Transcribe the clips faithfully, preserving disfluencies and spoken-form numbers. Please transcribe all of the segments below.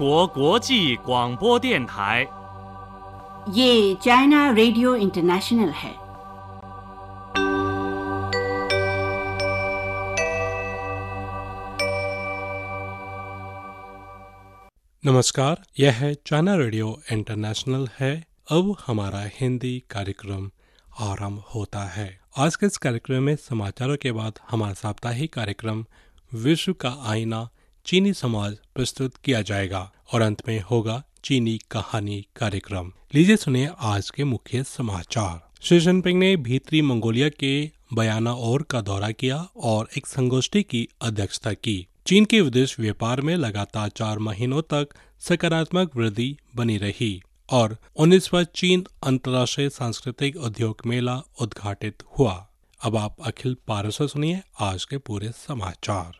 国国际广播电台。 ये China radio international है। नमस्कार, यह है चाइना रेडियो इंटरनेशनल है। अब हमारा हिंदी कार्यक्रम आरंभ होता है। आज के इस कार्यक्रम में समाचारों के बाद हमारा साप्ताहिक कार्यक्रम विश्व का आईना चीनी समाज प्रस्तुत किया जाएगा और अंत में होगा चीनी कहानी कार्यक्रम। लीजिए सुनिए आज के मुख्य समाचार। शी जिनपिंग ने भीतरी मंगोलिया के बयानाओर का दौरा किया और एक संगोष्ठी की अध्यक्षता की। चीन के विदेश व्यापार में लगातार चार महीनों तक सकारात्मक वृद्धि बनी रही और उन्नीसवां चीन अंतर्राष्ट्रीय सांस्कृतिक उद्योग मेला उद्घाटित हुआ। अब आप अखिल पारस से सुनिए आज के पूरे समाचार।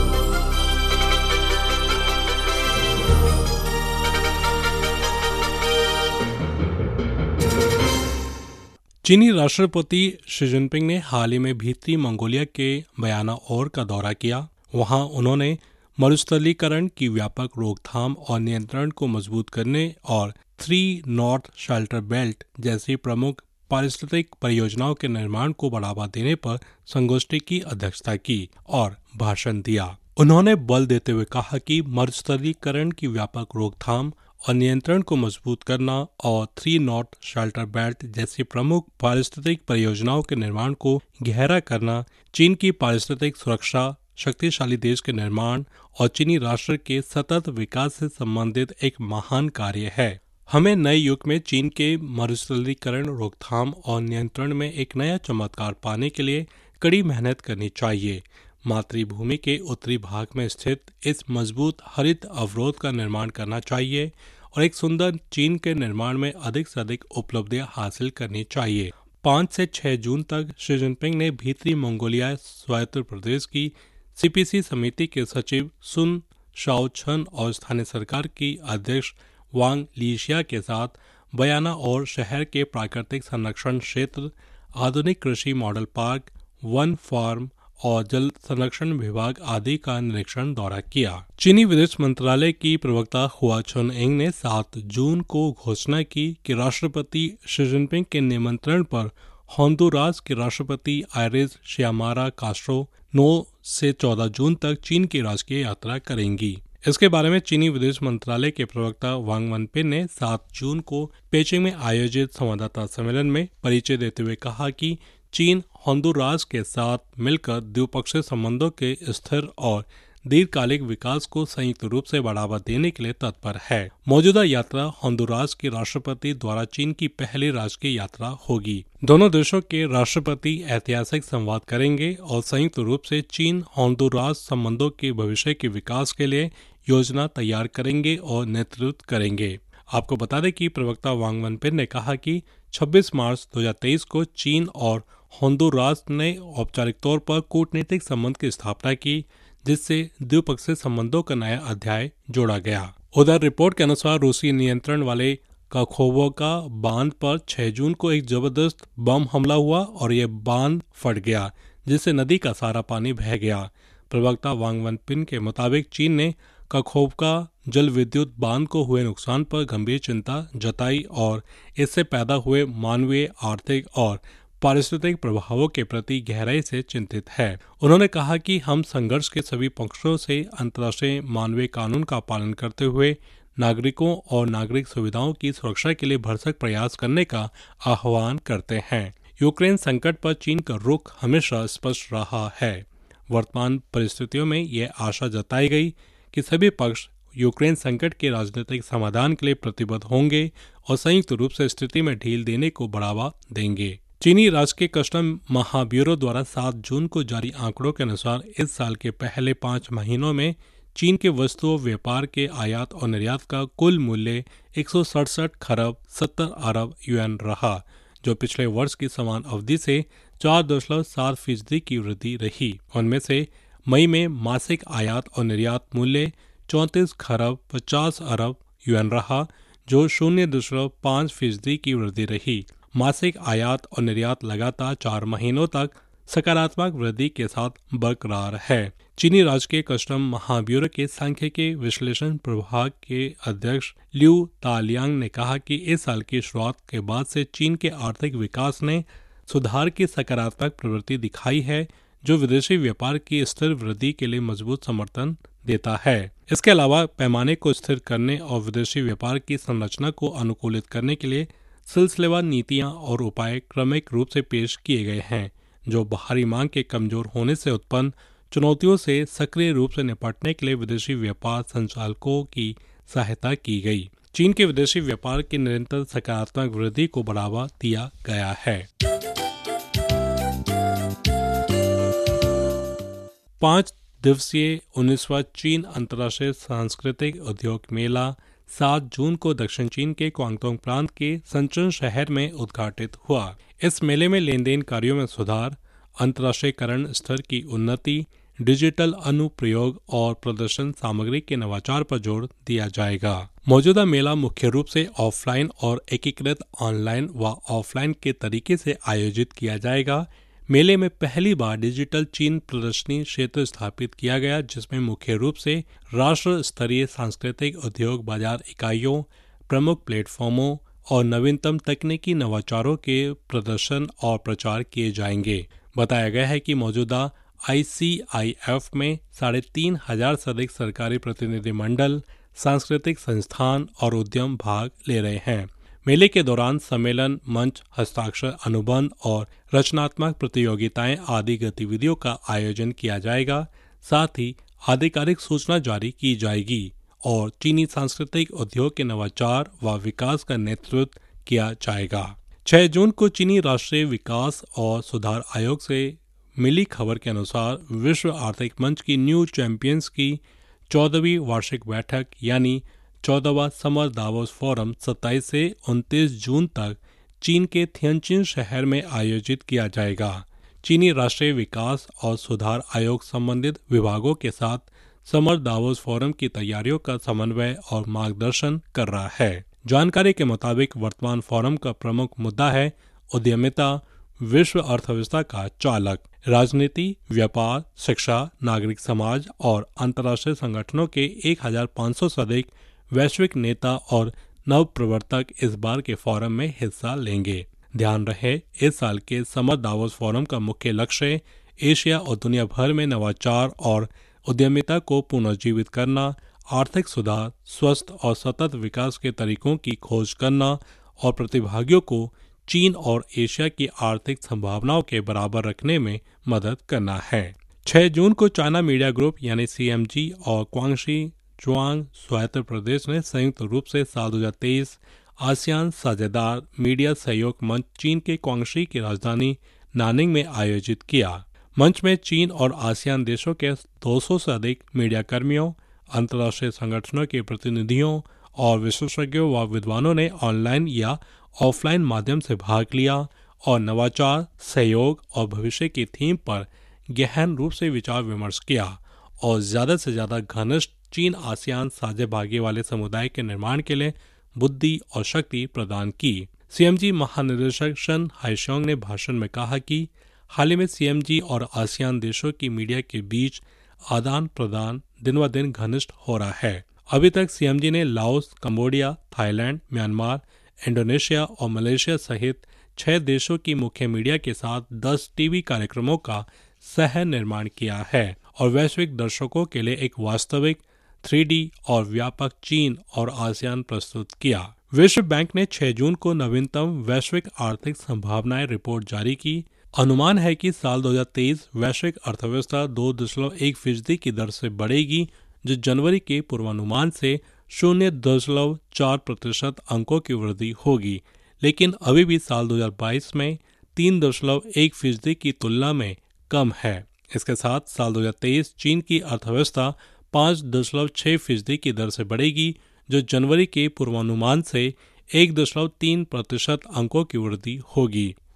चीनी राष्ट्रपति शी जिनपिंग ने हाल ही में भीतरी मंगोलिया के बयानाओर का दौरा किया। वहां उन्होंने मरुस्थलीकरण की व्यापक रोकथाम और नियंत्रण को मजबूत करने और थ्री नॉर्थ शेल्टर बेल्ट जैसी प्रमुख पारिस्थितिक परियोजनाओं के निर्माण को बढ़ावा देने पर संगोष्ठी की अध्यक्षता की और भाषण दिया। उन्होंने बल देते हुए कहा कि मरुस्थलीकरण की व्यापक रोकथाम और नियंत्रण को मजबूत करना और थ्री नॉर्थ शेल्टर बेल्ट जैसी प्रमुख पारिस्थितिक परियोजनाओं के निर्माण को गहरा करना चीन की पारिस्थितिक सुरक्षा, शक्तिशाली देश के निर्माण और चीनी राष्ट्र के सतत विकास से संबंधित एक महान कार्य है। हमें नए युग में चीन के मरुस्थलीकरण, रोकथाम और नियंत्रण में एक नया चमत्कार पाने के लिए कड़ी मेहनत करनी चाहिए। मातृभूमि के उत्तरी भाग में स्थित इस मजबूत हरित अवरोध का निर्माण करना चाहिए और एक सुंदर चीन के निर्माण में अधिक से अधिक उपलब्धियां हासिल करनी चाहिए। पाँच से छह जून तक शी जिनपिंग ने भीतरी मंगोलिया स्वायत्त प्रदेश की सीपीसी समिति के सचिव सुन शाओछन और स्थानीय सरकार की अध्यक्ष वांग लीशिया के साथ बयानाओर शहर के प्राकृतिक संरक्षण क्षेत्र, आधुनिक कृषि मॉडल पार्क, वन फार्म और जल संरक्षण विभाग आदि का निरीक्षण दौरा किया। चीनी विदेश मंत्रालय की प्रवक्ता हुआ चुनएंग ने सात जून को घोषणा की कि राष्ट्रपति शी जिनपिंग के निमंत्रण पर होंडुरास के राष्ट्रपति आयरेज शियामारा कास्ट्रो नौ से चौदह जून तक चीन की राजकीय यात्रा करेंगी। इसके बारे में चीनी विदेश मंत्रालय के प्रवक्ता वांग वनपिन ने सात जून को पेचिंग में आयोजित संवाददाता सम्मेलन में परिचय देते हुए कहा कि चीन होंडुरास के साथ मिलकर द्विपक्षीय संबंधों के स्थिर और दीर्घकालिक विकास को संयुक्त रूप से बढ़ावा देने के लिए तत्पर है। मौजूदा यात्रा होंडुरास के राष्ट्रपति द्वारा चीन की पहली राजकीय यात्रा होगी। दोनों देशों के राष्ट्रपति ऐतिहासिक संवाद करेंगे और संयुक्त रूप से चीन होंडुरास संबंधों के भविष्य के विकास के लिए योजना तैयार करेंगे और नेतृत्व करेंगे। आपको बता दें कि प्रवक्ता वांग वनपिन ने कहा कि छब्बीस मार्च दो हज़ार तेईस को चीन और होंडुरास ने औपचारिक तौर पर कूटनीतिक संबंध की स्थापना की, जिससे द्विपक्षीय संबंधों का नया अध्याय जोड़ा गया। उधर रिपोर्ट के अनुसार रूसी नियंत्रण वाले काखोवका बांध पर छह जून को एक जबरदस्त बम हमला हुआ और यह बांध फट गया, जिससे नदी का सारा पानी बह गया। प्रवक्ता वांग वनपिन के मुताबिक चीन ने काखोवका जल विद्युत बांध को हुए नुकसान पर गंभीर चिंता जताई और इससे पैदा हुए मानवीय, आर्थिक और पारिस्थितिक प्रभावों के प्रति गहराई से चिंतित है। उन्होंने कहा कि हम संघर्ष के सभी पक्षों से अंतर्राष्ट्रीय मानवीय कानून का पालन करते हुए नागरिकों और नागरिक सुविधाओं की सुरक्षा के लिए भरसक प्रयास करने का आह्वान करते हैं। यूक्रेन संकट पर चीन का रुख हमेशा स्पष्ट रहा है। वर्तमान परिस्थितियों में यह आशा जताई गई कि सभी पक्ष यूक्रेन संकट के राजनीतिक समाधान के लिए प्रतिबद्ध होंगे और संयुक्त रूप से स्थिति में ढील देने को बढ़ावा देंगे। चीनी राष्ट्रीय कस्टम महाब्यूरो द्वारा सात जून को जारी आंकड़ों के अनुसार इस साल के पहले पाँच महीनों में चीन के वस्तुओं व्यापार के आयात और निर्यात का कुल मूल्य एक सौ सड़सठ खरब सत्तर अरब युआन रहा, जो पिछले वर्ष की समान अवधि से चार दशमलव सात फीसदी की वृद्धि रही। उनमें से मई में मासिक आयात और निर्यात मूल्य चौंतीस खरब पचास अरब युआन रहा, जो शून्य दशमलव पाँच फीसदी की वृद्धि रही। मासिक आयात और निर्यात लगातार चार महीनों तक सकारात्मक वृद्धि के साथ बरकरार है। चीनी राज्य के कस्टम महाब्यूरो के सांख्यिकी विश्लेषण प्रभाग के अध्यक्ष लिू तालियांग ने कहा कि इस साल की शुरुआत के बाद से चीन के आर्थिक विकास ने सुधार की सकारात्मक प्रवृत्ति दिखाई है, जो विदेशी व्यापार की स्थिर वृद्धि के लिए मजबूत समर्थन देता है। इसके अलावा पैमाने को स्थिर करने और विदेशी व्यापार की संरचना को अनुकूलित करने के लिए सिलसिलेवार नीतियां और उपाय क्रमिक रूप से पेश किए गए हैं, जो बाहरी मांग के कमजोर होने से उत्पन्न चुनौतियों से सक्रिय रूप से निपटने के लिए विदेशी व्यापार संचालकों की सहायता की गई। चीन के विदेशी व्यापार की निरंतर सकारात्मक वृद्धि को बढ़ावा दिया गया है। पांच दिवसीय उन्नीसवां चीन अंतर्राष्ट्रीय सांस्कृतिक उद्योग मेला सात जून को दक्षिण चीन के क्वांगतोंग प्रांत के संचन शहर में उद्घाटित हुआ। इस मेले में लेन देन कार्यों में सुधार, अंतर्राष्ट्रीयकरण स्तर की उन्नति, डिजिटल अनुप्रयोग और प्रदर्शन सामग्री के नवाचार पर जोर दिया जाएगा। मौजूदा मेला मुख्य रूप से ऑफलाइन और एकीकृत ऑनलाइन व ऑफलाइन के तरीके से आयोजित किया जाएगा। मेले में पहली बार डिजिटल चीन प्रदर्शनी क्षेत्र स्थापित किया गया, जिसमें मुख्य रूप से राष्ट्र स्तरीय सांस्कृतिक उद्योग बाजार इकाइयों, प्रमुख प्लेटफॉर्मों और नवीनतम तकनीकी नवाचारों के प्रदर्शन और प्रचार किए जाएंगे। बताया गया है कि मौजूदा आई सी आई एफ में साढ़े तीन हजार से अधिक सरकारी प्रतिनिधि मंडल, सांस्कृतिक संस्थान और उद्यम भाग ले रहे हैं। मेले के दौरान सम्मेलन मंच, हस्ताक्षर अनुबंध और रचनात्मक प्रतियोगिताएं आदि गतिविधियों का आयोजन किया जाएगा। साथ ही आधिकारिक सूचना जारी की जाएगी और चीनी सांस्कृतिक उद्योग के नवाचार व विकास का नेतृत्व किया जाएगा। छह जून को चीनी राष्ट्रीय विकास और सुधार आयोग से मिली खबर के अनुसार विश्व आर्थिक मंच की न्यू चैंपियंस की चौदहवीं वार्षिक बैठक यानी चौदहवां समर दावोस फोरम सत्ताईस से उनतीस जून तक चीन के थियनचिन शहर में आयोजित किया जाएगा। चीनी राष्ट्रीय विकास और सुधार आयोग संबंधित विभागों के साथ समर दावोस फोरम की तैयारियों का समन्वय और मार्गदर्शन कर रहा है। जानकारी के मुताबिक वर्तमान फोरम का प्रमुख मुद्दा है उद्यमिता, विश्व अर्थव्यवस्था का चालक, राजनीति, व्यापार, शिक्षा, नागरिक समाज और अंतर्राष्ट्रीय संगठनों के एक हजार पाँच सौ से अधिक वैश्विक नेता और नव प्रवर्तक इस बार के फोरम में हिस्सा लेंगे। ध्यान रहे, इस साल के समर दावोस फोरम का मुख्य लक्ष्य एशिया और दुनिया भर में नवाचार और उद्यमिता को पुनर्जीवित करना, आर्थिक सुधार, स्वस्थ और सतत विकास के तरीकों की खोज करना और प्रतिभागियों को चीन और एशिया की आर्थिक संभावनाओं के बराबर रखने में मदद करना है। छह जून को चाइना मीडिया ग्रुप यानी सी एम जी और क्वांगशी जुआंग स्वायत्त प्रदेश ने संयुक्त रूप से साल दो हजार तेईस आसियान साझेदार मीडिया सहयोग मंच चीन के क्वांगशी की राजधानी नानिंग में आयोजित किया। मंच में चीन और आसियान देशों के दो सौ से अधिक मीडिया कर्मियों, अंतर्राष्ट्रीय संगठनों के प्रतिनिधियों और विशेषज्ञों व विद्वानों ने ऑनलाइन या ऑफलाइन माध्यम से भाग लिया और नवाचार, सहयोग और भविष्य की थीम पर गहन रूप से विचार विमर्श किया और ज्यादा से ज्यादा घनिष्ठ चीन आसियान साझे भागी वाले समुदाय के निर्माण के लिए बुद्धि और शक्ति प्रदान की। सी एम जी महानिदेशक शन हाइशोंग ने भाषण में कहा कि हाल ही में सी एम जी और आसियान देशों की मीडिया के बीच आदान प्रदान दिन ब दिन घनिष्ठ हो रहा है। अभी तक सी एम जी ने Laos, Cambodia, Thailand, Myanmar, Indonesia और मलेशिया सहित छह देशों की मुख्य मीडिया के साथ दस टीवी कार्यक्रमों का सह निर्माण किया है और वैश्विक दर्शकों के लिए एक वास्तविक थ्री डी और व्यापक चीन और आसियान प्रस्तुत किया। विश्व बैंक ने छह जून को नवीनतम वैश्विक आर्थिक संभावनाएं रिपोर्ट जारी की। अनुमान है कि साल दो हजार तेईस वैश्विक अर्थव्यवस्था दो दशमलव एक फीसदी की दर से बढ़ेगी, जो जनवरी के पूर्वानुमान से शून्य दशमलव चार प्रतिशत अंकों की वृद्धि होगी, लेकिन अभी भी साल दो हजार बाईस में तीन दशमलव एक फीसदी की तुलना में कम है। इसके साथ साल दो हजार तेईस चीन की अर्थव्यवस्था पाँच दशमलव छह फीसदी की दर से बढ़ेगी, जो जनवरी के पूर्वानुमान से एक दशमलव तीन प्रतिशत अंकों की वृद्धि होगी।